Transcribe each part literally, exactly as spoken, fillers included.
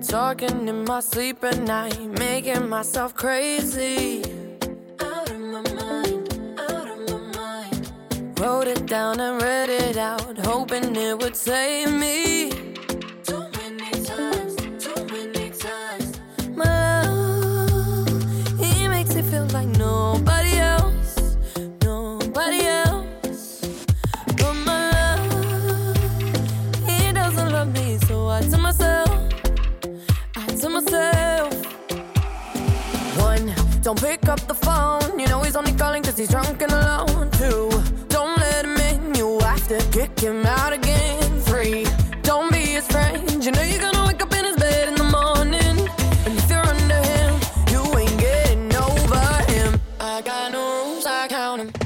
Talking in my sleep at night, making myself crazy. Out of my mind, out of my mind. Wrote it down and read it out, hoping it would save me. Too many times, too many times. My love, he makes me feel like nobody else, nobody else. But my love, he doesn't love me, so I tell myself, to myself. One, don't pick up the phone. You know he's only calling cause he's drunk and alone. Two, don't let him in. You have to kick him out again. Three, don't be his friend. You know you're gonna wake up in his bed in the morning. And if you're under him, you ain't getting over him. I got no rules, I count him.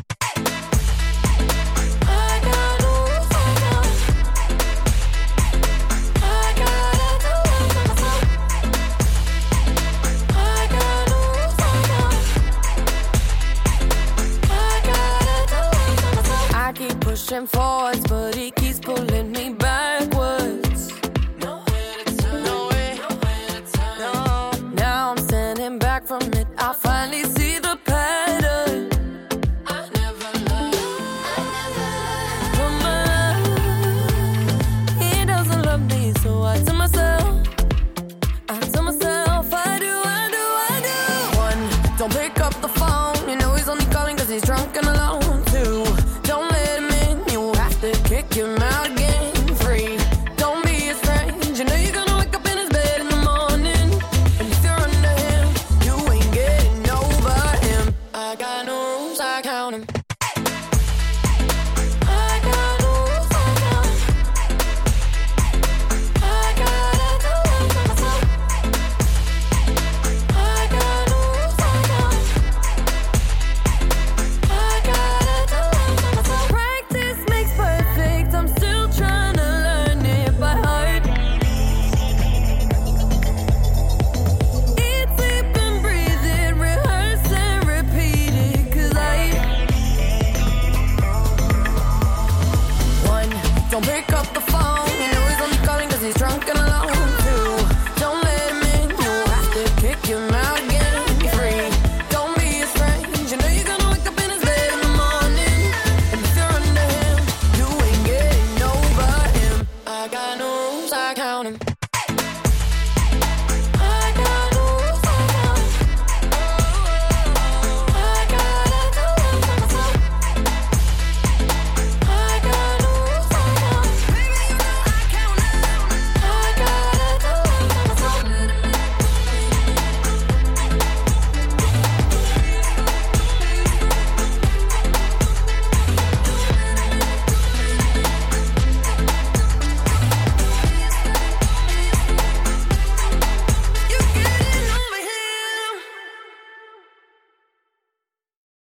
Pushing forwards, but he keeps pulling me backwards. Nowhere to turn, nowhere, nowhere to turn. No. Now I'm standing back from it. I finally see the pattern. I never loved, I never loved. But my, he doesn't love me, so I tell myself, I tell myself, I do, I do, I do. One, don't pick up the phone. You know he's only calling cause he's drunk and alone. Two, don't let him kick him out again. Free, don't be his friend. You know you're gonna wake up in his bed in the morning. And if you're under him, you ain't getting over him. I got no rules, I count him.